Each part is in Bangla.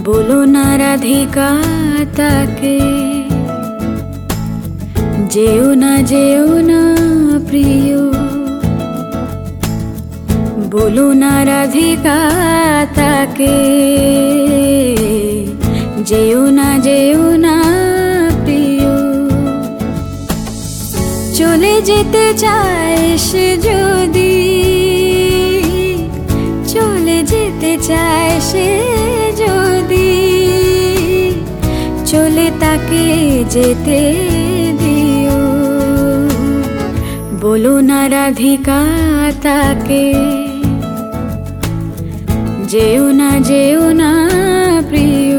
বলো না রাধিকা তাকে, যেও না প্রিয়। বলো না রাধিকা তাকে, যেও না প্রিয়। চলে যেতে চায় সে যদি, চলে যেতে চায় সে যদি, চলে তাকে যেতে দিও। বলো না রাধিকা তাকে, যেও না প্রিয়।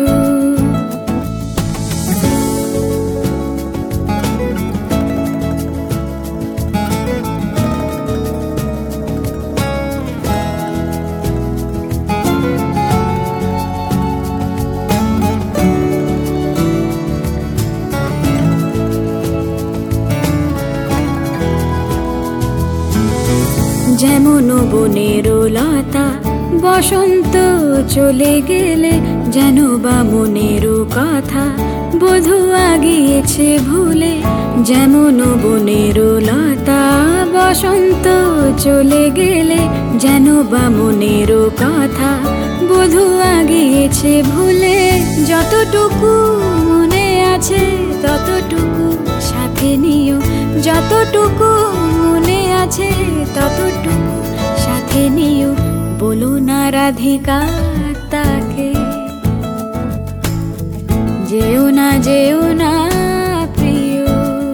যেমন বনের লতা বসন্ত চলে গেলে, যেন বা মনের কথা বধূ আগিয়েছে ভুলে। যেমন বনের লতা বসন্ত চলে গেলে, যেন বা মনের কথা বধূ আগিয়েছে ভুলে। যতটুকু মনে আছে ততটুকু সাথে নিও, যতটুকু মনে আছে ততটুকু সাথে নিও। বলো না রাধিকা তাকে, যেও না প্রিয়।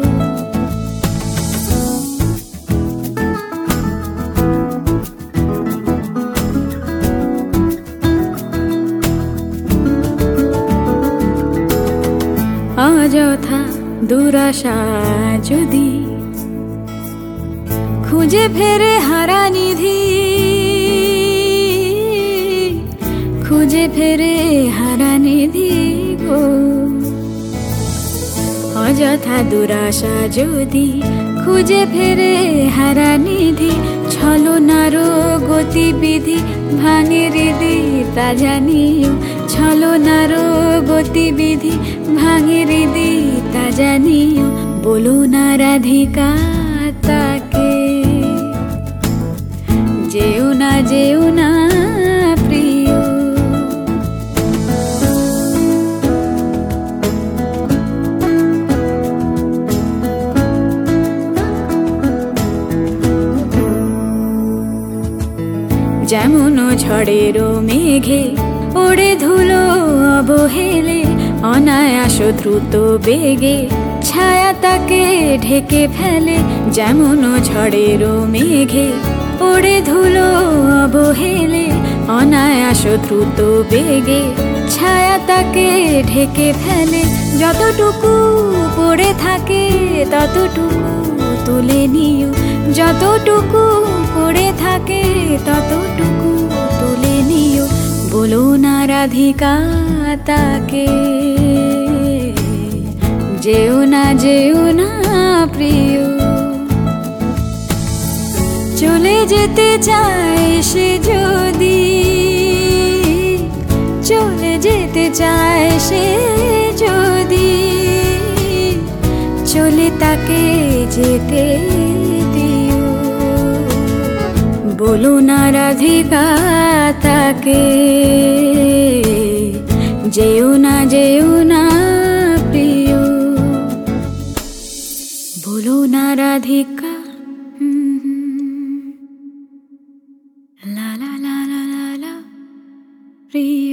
অযথা দুরাশা যদি খুঁজে ফেরে হারা নিধি, খুঁজে ফেরে হারা নিধি গো। অযথা দুরাশা যদি খুঁজে ফেরে হারা নিধি, ছলনারও গতিবিধি ভাঙে হৃদি তা জানিও। ছলনারও গতিবিধি ভাঙে হৃদি তা জানিও। বলো না রাধিকা তাকে, যেও না প্রিয়। যেমন ঝড়ের মেঘে ওড়ে ধুলো অবহেলে, অনায়াস দ্রুত বেগে ছায়া তাকে ঢেকে ফেলে। যেমন ঝড়ের মেঘে ওড়ে ধুলো অবহেলে, অনায়াস দ্রুত বেগে ছায়া তাকে ঢেকে ফেলে। যতটুকু পড়ে থাকে ততটুকু তুলে নিও, যতটুকু পড়ে থাকে ততটুকু তুলে নিও। বলো না রাধিকা তাকে, যেও না প্রিয়। চলে যেতে চায় সে যদি, চলে যেতে চায় সে যদি, চলে তাকে যেতে দিও। বলো না রাধিকা তাকে, যেও না প্রিয়। বলো না রাধিকা, লা লা লা লা লা প্রিয়।